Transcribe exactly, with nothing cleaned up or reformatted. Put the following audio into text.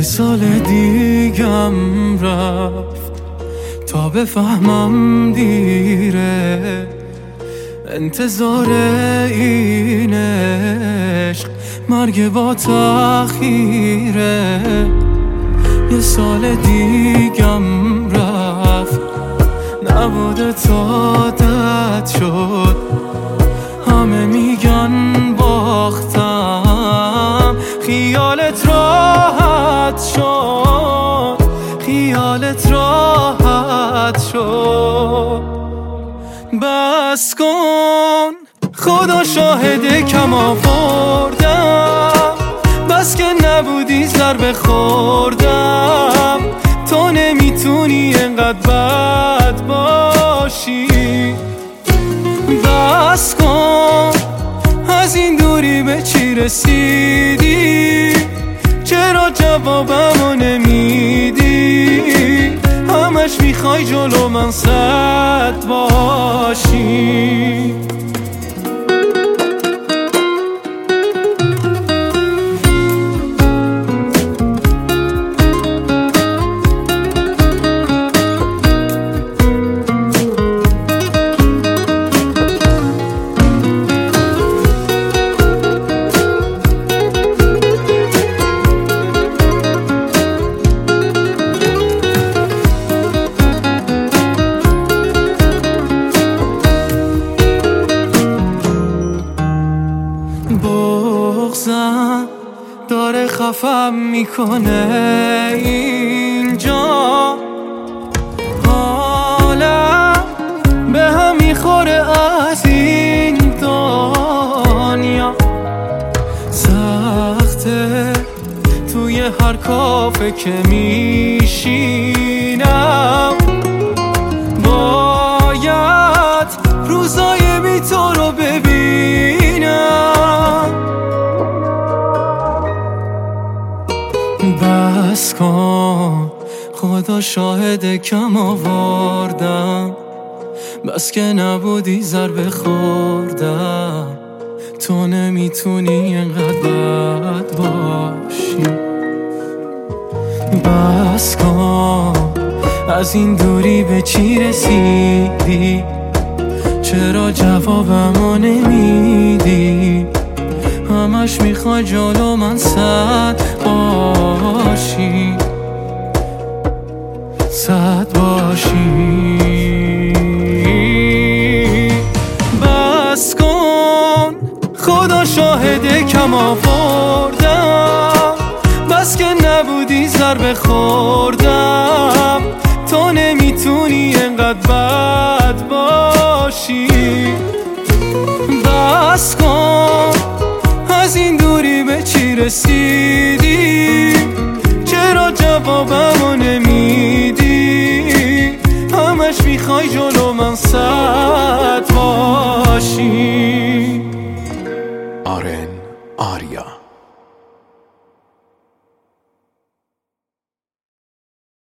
سال دیگم رفت تا بفهمم دیره، انتظار این عشق مرگ با تأخیره. یه سال دیگم رفت نبوده تا عادت شد، همه میگن باختم، خیالت راحت شد، خیالت راحت شد. بس کن خدا شاهده کم آوردم، بس که نبودی ضربه خوردم. تو نمیتونی انقدر بد باشی. بس کن از این دوری به چی رسیدی؟ چرا جوابمو نمیدی؟ همش میخوای جلو من سد باشی. بغضم داره خفم میکنه اینجا، حالم به هم میخوره از این دنیا. سخته توی هر کافه که میشینم، باید روزای بی تو رو ببینم. بس کن خدا شاهد کم آوردم، بس که نبودی ضربه خوردم. تو نمیتونی انقدر بد باشی. بس کن از این دوری به چی رسیدی؟ چرا جوابمو نمیدی؟ همش میخوای جلو من سد باشی، سد باشی. بس کن خدا شاهده کم آوردم، بس که نبودی ضربه خوردم. تو نمیتونی انقدر بد باشی. بس کن از این دوری به چی رسیدی؟ چرا جوابمو نمیدی؟ همش میخوای جلو من سر